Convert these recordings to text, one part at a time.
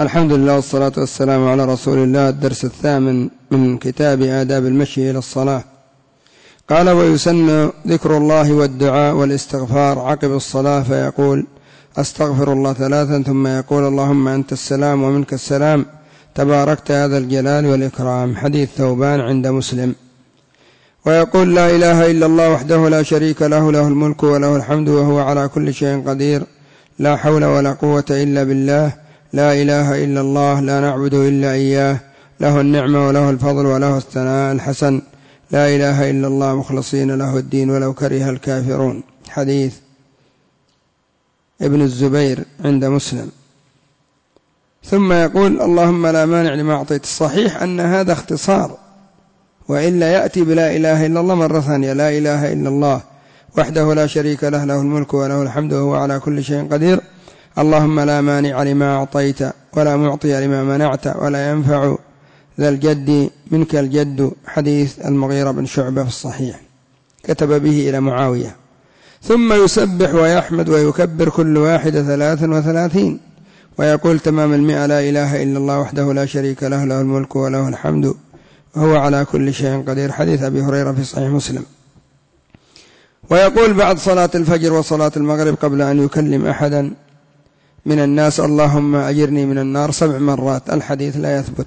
الحمد لله والصلاة والسلام على رسول الله. الدرس الثامن من كتاب آداب المشي إلى الصلاة. قال: ويسن ذكر الله والدعاء والاستغفار عقب الصلاة، فيقول: أستغفر الله 3، ثم يقول: اللهم أنت السلام ومنك السلام، تباركت يا ذا الجلال والإكرام. حديث ثوبان عند مسلم. ويقول: لا إله إلا الله وحده لا شريك له، له الملك وله الحمد وهو على كل شيء قدير، لا حول ولا قوة إلا بالله، لا إله إلا الله، لا نعبد إلا إياه، له النعمة وله الفضل وله الثناء الحسن، لا إله إلا الله مخلصين له الدين ولو كره الكافرون. حديث ابن الزبير عند مسلم. ثم يقول: اللهم لا مانع لما أعطيت. الصحيح أن هذا اختصار، وإلا يأتي بلا إله إلا الله مرة ثانية: لا إله إلا الله وحده لا شريك له، له الملك وله الحمد وهو على كل شيء قدير، اللهم لا مانع لما أعطيت ولا معطي لما منعت ولا ينفع ذا الجد منك الجد. حديث المغيرة بن شعبة في الصحيح، كتب به إلى معاوية. ثم يسبح ويحمد ويكبر كل واحدة 33، ويقول تمام 100: لا إله إلا الله وحده لا شريك له، له الملك وله الحمد وهو على كل شيء قدير. حديث أبي هريرة في صحيح مسلم. ويقول بعد صلاة الفجر وصلاة المغرب قبل أن يكلم أحدا من الناس: اللهم أجرني من النار 7 مرات. الحديث لا يثبت.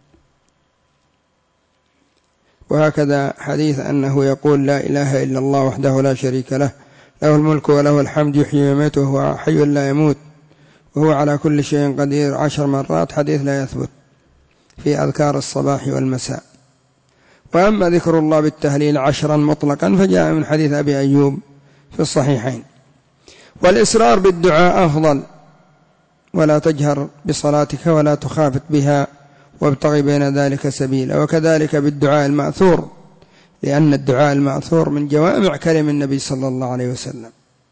وهكذا حديث أنه يقول: لا إله إلا الله وحده لا شريك له، له الملك وله الحمد يحيي ويميت وهو حي لا يموت وهو على كل شيء قدير 10 مرات. حديث لا يثبت في أذكار الصباح والمساء. وأما ذكر الله بالتهليل 10 مطلقا فجاء من حديث أبي أيوب في الصحيحين. والإسرار بالدعاء أفضل، ولا تجهر بصلاتك ولا تخافت بها، وابتغي بين ذلك سبيلا. وكذلك بالدعاء المأثور، لأن الدعاء المأثور من جوامع كلم النبي صلى الله عليه وسلم.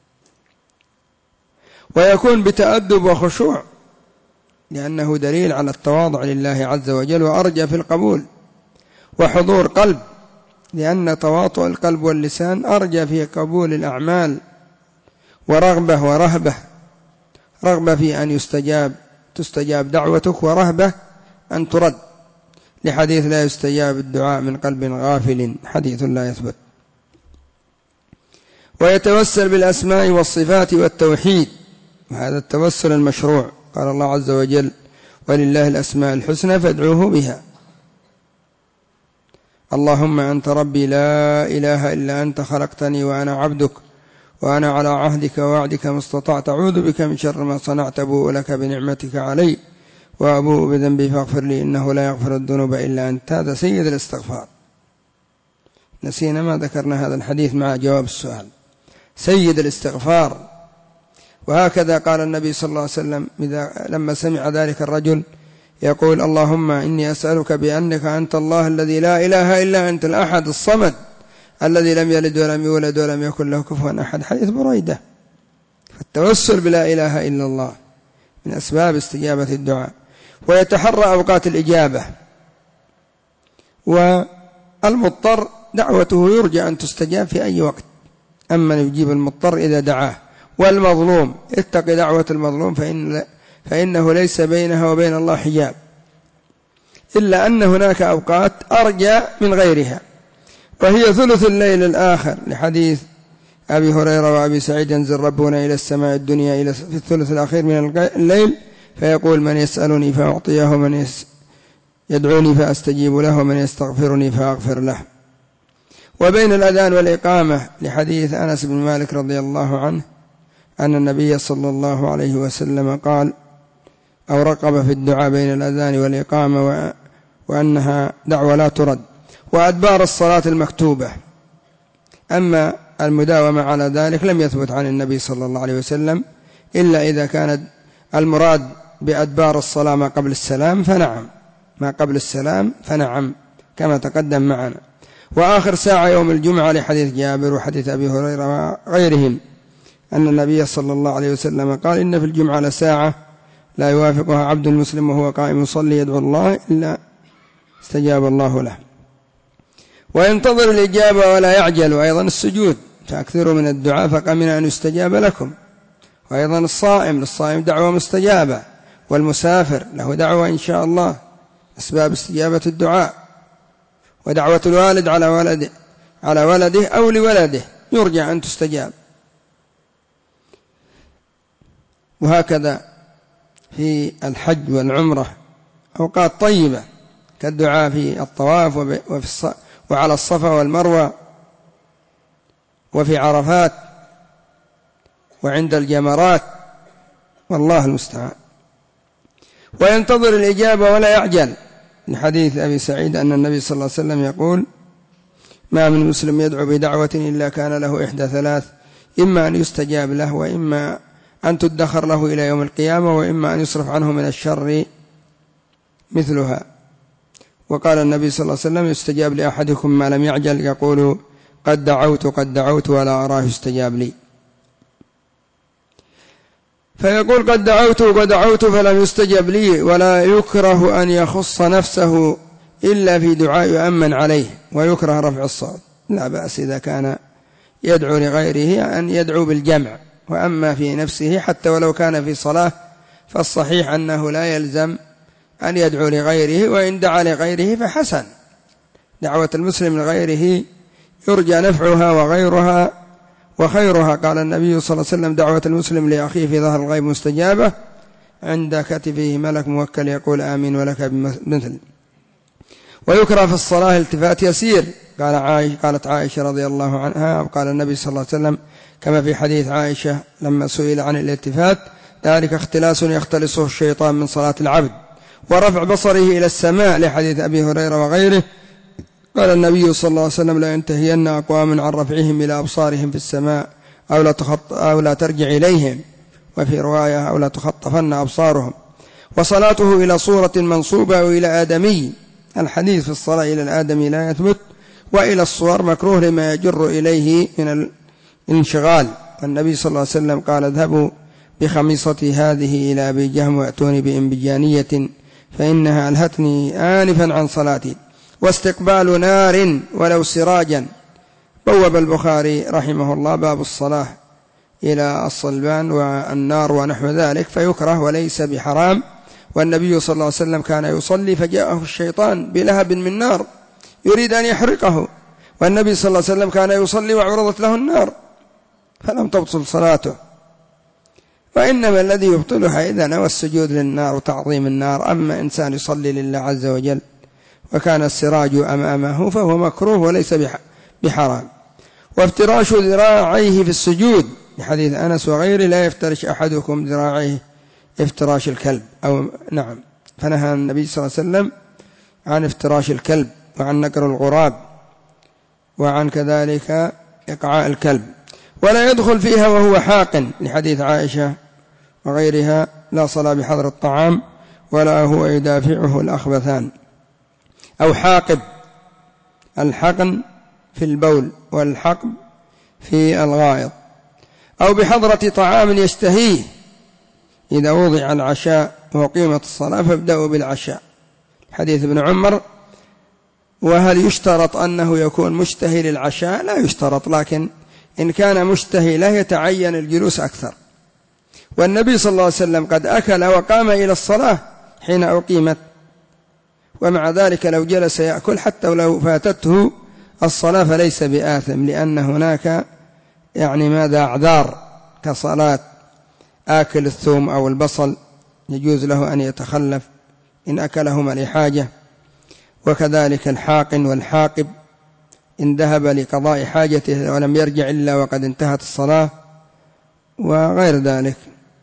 ويكون بتأدب وخشوع، لأنه دليل على التواضع لله عز وجل، وأرجى في القبول، وحضور قلب، لأن تواطؤ القلب واللسان أرجى في قبول الأعمال، ورغبة ورهبة، رغبة في أن تستجاب دعوتك، ورهبة أن ترد، لحديث لا يستجاب الدعاء من قلب غافل. حديث لا يثبت. ويتوسل بالأسماء والصفات والتوحيد، وهذا التوسل المشروع. قال الله عز وجل: ولله الأسماء الحسنى فادعوه بها. اللهم أنت ربي لا إله إلا أنت، خلقتني وأنا عبدك، وأنا على عهدك ووعدك ما استطعت، أعوذ بك من شر ما صنعت، أبوء لك بنعمتك علي وأبوء بذنبي فاغفر لي إنه لا يغفر الذنوب إلا أنت. هذا سيد الاستغفار. نسينا ما ذكرنا هذا الحديث مع جواب السؤال. سيد الاستغفار. وهكذا قال النبي صلى الله عليه وسلم لما سمع ذلك الرجل يقول: اللهم إني أسألك بأنك أنت الله الذي لا إله إلا أنت، الأحد الصمد، الذي لم يلد ولم يولد ولم يكن له كفوا أحد. حديث بريدة. فالتوسل بلا إله إلا الله من أسباب استجابة الدعاء. ويتحرى أوقات الإجابة. والمضطر دعوته يرجى أن تستجاب في أي وقت. أما يجيب المضطر إذا دعاه. والمظلوم اتق دعوة المظلوم فإنه ليس بينها وبين الله حجاب، إلا أن هناك أوقات أرجى من غيرها، وهي ثلث الليل الآخر، لحديث أبي هريرة وأبي سعيد: ينزل ربنا إلى السماء الدنيا في الثلث الأخير من الليل فيقول: من يسألني فأعطيه، ومن يدعوني فأستجيب له، ومن يستغفرني فأغفر له. وبين الأذان والإقامة، لحديث أنس بن مالك رضي الله عنه أن النبي صلى الله عليه وسلم قال أو رقب في الدعاء بين الأذان والإقامة، وأنها دعوة لا ترد. وأدبار الصلاة المكتوبة. أما المداومة على ذلك لم يثبت عن النبي صلى الله عليه وسلم، إلا إذا كانت المراد بأدبار الصلاة ما قبل السلام فنعم، ما قبل السلام فنعم كما تقدم معنا. وآخر ساعة يوم الجمعة، لحديث جابر وحديث أبي هريرة وغيرهم أن النبي صلى الله عليه وسلم قال: إن في الجمعة لساعة لا يوافقها عبد المسلم وهو قائم يصلي يدعو الله إلا استجاب الله له. وينتظر الإجابة ولا يعجل. وأيضا السجود، فأكثروا من الدعاء فقمن أن يستجاب لكم. وأيضا الصائم، للصائم دعوة مستجابة. والمسافر له دعوة إن شاء الله، أسباب استجابة الدعاء، ودعوة الوالد على ولده أو لولده يرجى أن تستجاب. وهكذا في الحج والعمرة أوقات طيبة كالدعاء في الطواف وعلى الصفا والمروة وفي عرفات وعند الجمرات، والله المستعان. وينتظر الإجابة ولا يعجل، لحديث أبي سعيد أن النبي صلى الله عليه وسلم يقول: ما من مسلم يدعو بدعوة إلا كان له إحدى ثلاث: إما أن يستجاب له، وإما أن تدخر له إلى يوم القيامة، وإما أن يصرف عنه من الشر مثلها. وقال النبي صلى الله عليه وسلم: يستجاب لأحدكم ما لم يعجل، يقول: قد دعوت ولا أراه يستجاب لي. فيقول: قد دعوت فلم يستجب لي. ولا يكره أن يخص نفسه إلا في دعاء يؤمن عليه، ويكره رفع الصوت، لا بأس إذا كان يدعو لغيره أن يدعو بالجمع. وأما في نفسه حتى ولو كان في صلاة فالصحيح أنه لا يلزم أن يدعو لغيره، وإن دعا لغيره فحسن. دعوة المسلم لغيره يرجى نفعها وخيرها. قال النبي صلى الله عليه وسلم: دعوة المسلم لأخيه في ظهر الغيب مستجابة، عند كتفه ملك موكل يقول: آمين ولك بمثل. ويكره في الصلاة التفات يسير. قالت عائشة رضي الله عنها: قال النبي صلى الله عليه وسلم كما في حديث عائشة لما سئل عن الالتفات: ذلك اختلاس يختلسه الشيطان من صلاة العبد. ورفع بصره إلى السماء، لحديث أبي هريرة وغيره. قال النبي صلى الله عليه وسلم: لا ينتهين أقوام عن رفعهم إلى أبصارهم في السماء أو لا ترجع إليهم، وفي رواية: أو لا تخطفن أبصارهم. وصلاته إلى صورة منصوبة أو إلى آدمي. الحديث في الصلاة إلى الآدمي لا يثبت، وإلى الصور مكروه لما يجر إليه من الانشغال. والنبي صلى الله عليه وسلم قال: اذهبوا بخميصتي هذه إلى أبي جهم وأتوني بإنبجانية فإنها ألهتني آنفا عن صلاتي. واستقبال نار ولو سراجا. بوب البخاري رحمه الله باب الصلاة إلى الصلبان والنار ونحو ذلك، فيكره وليس بحرام. والنبي صلى الله عليه وسلم كان يصلي فجاءه الشيطان بلهب من نار يريد أن يحرقه، والنبي صلى الله عليه وسلم كان يصلي وعرضت له النار فلم تبطل صلاته. وإنما الذي يبطلها إذا نوى السجود للنار وتعظيم النار. أما إنسان يصلي لله عز وجل وكان السراج أمامه فهو مكروه وليس بحرام. وافتراش ذراعيه في السجود، لحديث أنس وغيره: لا يفترش أحدكم ذراعيه افتراش الكلب فنهى النبي صلى الله عليه وسلم عن افتراش الكلب، وعن نقر الغراب، وعن كذلك إقعاء الكلب. ولا يدخل فيها وهو حاقن، لحديث عائشة وغيرها: لا صلاة بحضر الطعام ولا هو يدافعه الأخبثان. أو حاقب، الحقن في البول والحقب في الغائط. أو بحضرة طعام يشتهيه، إذا وضع العشاء وقيمت الصلاة فابدأوا بالعشاء، حديث ابن عمر. وهل يشترط أنه يكون مشتهي للعشاء؟ لا يشترط، لكن إن كان مشتهي لا يتعين الجلوس أكثر. والنبي صلى الله عليه وسلم قد أكل وقام إلى الصلاة حين أقيمت، ومع ذلك لو جلس يأكل حتى ولو فاتته الصلاة فليس بآثم، لأن هناك أعذار كصلاة آكل الثوم أو البصل يجوز له أن يتخلف إن أكلهما لحاجة. وكذلك الحاقن والحاقب إن ذهب لقضاء حاجته ولم يرجع إلا وقد انتهت الصلاة، وغير ذلك.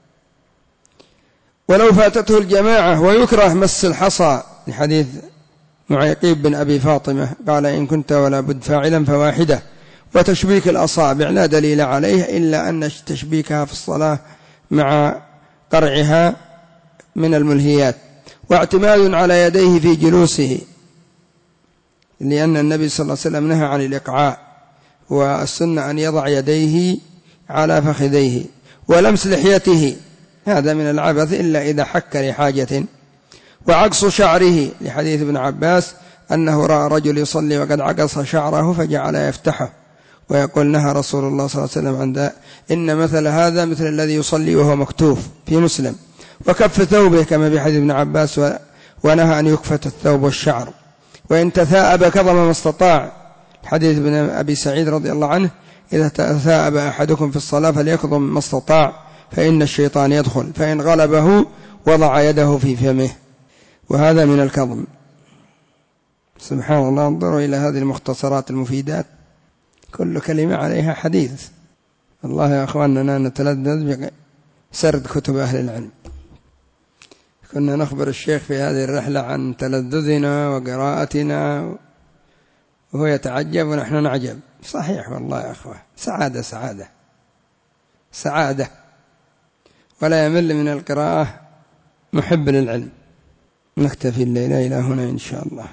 ولو فاتته الجماعة. ويكره مس الحصى، لحديث معيقيب بن أبي فاطمة قال: إن كنت ولا بد فاعلا فواحدة. وتشبيك الأصابع لا دليل عليه إلا أن تشبيكها في الصلاة مع قرعها من الملهيات. واعتماد على يديه في جلوسه، لأن النبي صلى الله عليه وسلم نهى عن الإقعاء، والسنة أن يضع يديه على فخذيه. ولمس لحيته، هذا من العبث إلا إذا حك لحاجة. وعقص شعره، لحديث ابن عباس أنه رأى رجل يصلي وقد عقص شعره فجعل يفتحه، ويقول: نهى رسول الله صلى الله عليه وسلم عن ذا، إن مثل هذا مثل الذي يصلي وهو مكتوف، في مسلم. وكف ثوبه كما في حديث ابن عباس ونهى أن يكفت الثوب والشعر، وإن تثاءب كظم ما استطاع، حديث ابن أبي سعيد رضي الله عنه إذا تثاءب أحدكم في الصلاة فليكظم ما استطاع فإن الشيطان يدخل، فإن غلبه وضع يده في فمه، وهذا من الكظم. سبحان الله، انظروا إلى هذه المختصرات المفيدات، كل كلمة عليها حديث. الله يا أخواننا نتلذذ بسرد كتب أهل العلم. كنا نخبر الشيخ في هذه الرحلة عن تلذذنا وقراءتنا وهو يتعجب ونحن نعجب. صحيح والله يا أخوة، سعادة سعادة سعادة، ولا يمل من القراءة محب للعلم. نكتفي الليلة إلى هنا إن شاء الله.